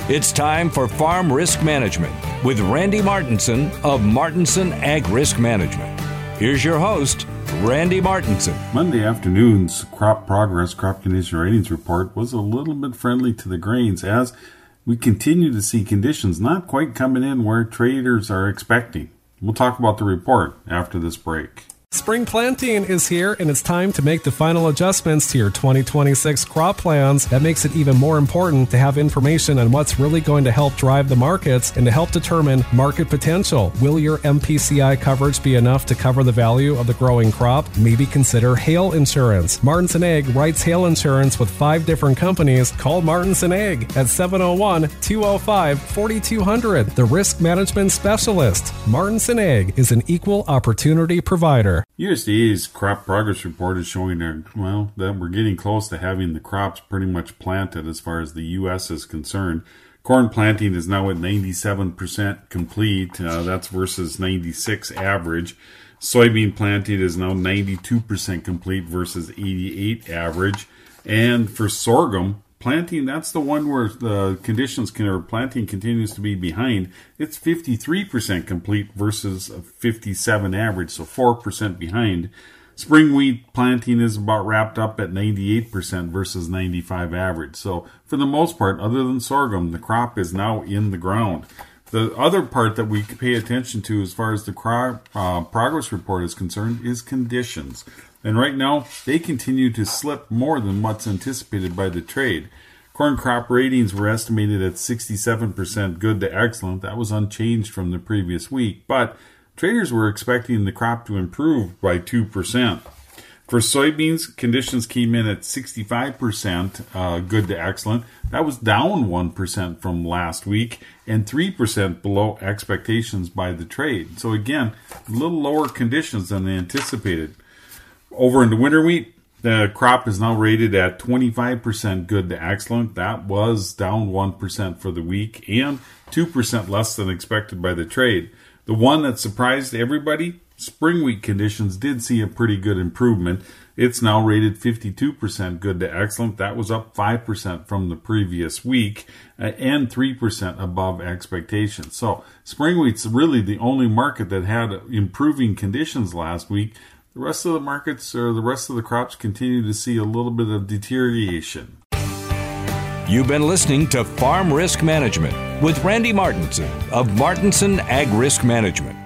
It's time for Farm Risk Management with Randy Martinson of Martinson Ag Risk Management. Here's your host, Randy Martinson. Monday afternoon's crop condition ratings report was a little bit friendly to the grains as we continue to see conditions not quite coming in where traders are expecting. We'll talk about the report after this break. Spring planting is here, and it's time to make the final adjustments to your 2026 crop plans. That makes it even more important to have information on what's really going to help drive the markets and to help determine market potential. Will your MPCI coverage be enough to cover the value of the growing crop? Maybe consider hail insurance. Martinson Ag writes hail insurance with 5 different companies. Call Martinson Ag at 701-205-4200. The risk management specialist. Martinson Ag is an equal opportunity provider. USDA's crop progress report is showing that we're getting close to having the crops pretty much planted as far as the U.S. is concerned. Corn planting is now at 97% complete. That's versus 96 average. Soybean planting is now 92% complete versus 88 average. And for sorghum planting, that's the one where the planting continues to be behind. It's 53% complete versus 57 average, so 4% behind. Spring wheat planting is about wrapped up at 98% versus 95 average. So for the most part, other than sorghum, the crop is now in the ground. The other part that we pay attention to as far as the crop progress report is concerned is conditions. And right now, they continue to slip more than what's anticipated by the trade. Corn crop ratings were estimated at 67% good to excellent. That was unchanged from the previous week, but traders were expecting the crop to improve by 2%. For soybeans, conditions came in at 65% good to excellent. That was down 1% from last week and 3% below expectations by the trade. So again, a little lower conditions than they anticipated. Over in the winter wheat, the crop is now rated at 25% good to excellent. That was down 1% for the week and 2% less than expected by the trade. The one that surprised everybody, spring wheat conditions did see a pretty good improvement. It's now rated 52% good to excellent. That was up 5% from the previous week and 3% above expectations. So spring wheat's really the only market that had improving conditions last week. The rest of the markets or the rest of the crops continue to see a little bit of deterioration. You've been listening to Farm Risk Management with Randy Martinson of Martinson Ag Risk Management.